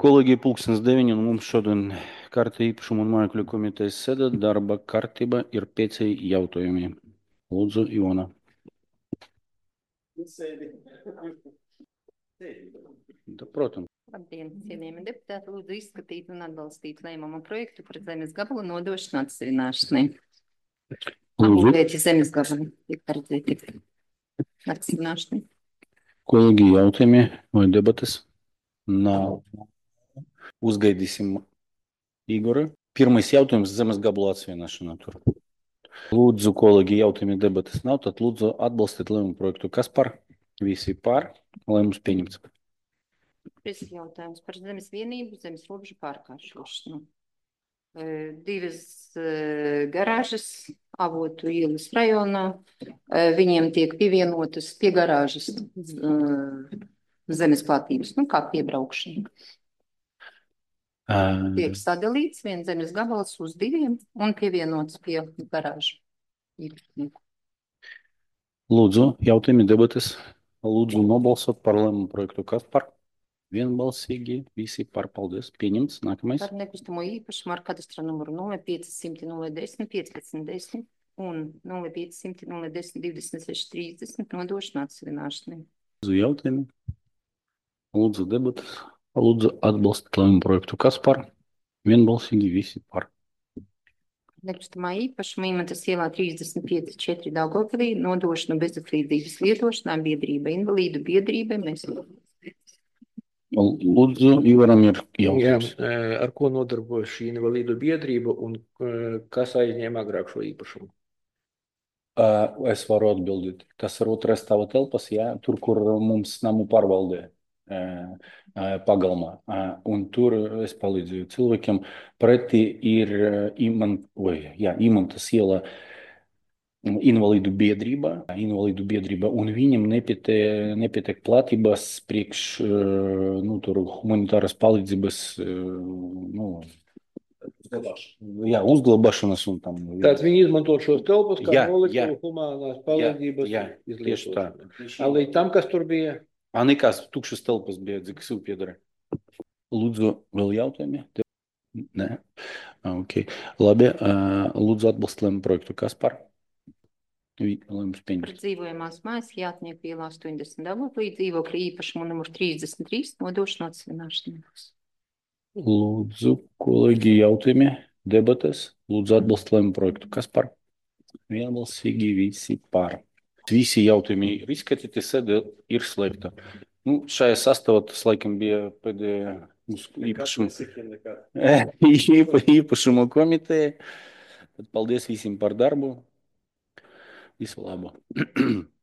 Kolēģi, pulkstens 9, un mums šodien kārta īpašuma un mājokļu komitejas sēde. Darba kārtība ir 5 jautājumi. Lūdzu, Ivona. Da, protams. Labdien, cienījami deputāti, lūdzu izskatīt un atbalstīt lēmumu projektu par zemes gabalu nodošanu atsevināšanai. Lūdzu. Apgūvēti zemes gabali tiek paredzēti atsevināšanai. Kolēģi, jautājumi vai debates? Nav. Uzgaidīsim Igoru. Pirmais jautājums - zemes gabalu atsevināšana tur. Lūdzu, kolēģi, jautājumi debates nav, tad lūdzu atbalstīt lēmumu projektu. Kas par? Visi par. Lēmums pieņemts. Šis jautājums par zemes vienību, zemes robežu pārkāršošanu. Divas garāžas Avotu ielas rajonā. Viņiem tiek pievienotas pie garāžas zemes platības, kā piebraukšana. Tiek sadalīts viens zemes gabals uz diviem un pievienots pie garāžu īpašnieku. Lūdzu, jautājumi debates. Lūdzu nobalsot par lēmumu projektu. Kas par? Vienbalsīgi, visi par. Paldies. Pieņemts. Nākamais. Par nekustamo īpašumu ar kadastra numuru 0500 010 1510 un 0500 010 26 30 nodošanu atsevināšanai. Lūdzu jautājumi. Lūdzu debates. Lūdzu atbalstīt lēmumu projektu. Kas par? Vienbalsīgi, visi par. Nekustamā īpašuma Imantas ielā 35 4 Daugavpilī nodošanu bezatslīdzības lietošanā biedrība invalīdu biedrībai. Mēs Lūdzu, Ivaram ir jautājums. Ar ko nodarbojas šī invalīdu biedrība un kas aizņēma agrāk šo īpašumu? Es varu atbildēt. Tas ir otrais stāva telpas, jā, tur, kur mums namu pārvaldē pagalmā. Un tur es palīdzēju cilvēkiem. Pretī ir Imantas iela invalīdu biedrība, un viņam nepietiek platības priekš tur humanitāras palīdzības uzglabāšanas un tam. Tātad viņi izmanto šos telpas kā Jā, noliktuvu humanās palīdzības tieši tā. Līdz tam, kas tur bija? Nekas tukšas telpas bija, kas jau piedara. Lūdzu, vēl jautājumi? Nē. Okay. Labi, lūdzu atbalstīt lēmumu projektu. Kas par? Lēmums par pieņemts. dzīvojamās mājas Jātnieku ielā 80 Daugavpilī dzīvokļa īpašumu numur 33 nodošanu atsevināšanai. Lūdzu, kolēģi, jautājumi, debates. Lūdzu atbalstīt lēmumu projektu. Kas par? Vienbalsīgi, visi par. Visi jautājumi ir izskatīti, sēde ir slēgta. Šajā sastāvā tas laikam bija pēdējā īpašuma komiteja. Paldies visiem par darbu. Visu labu.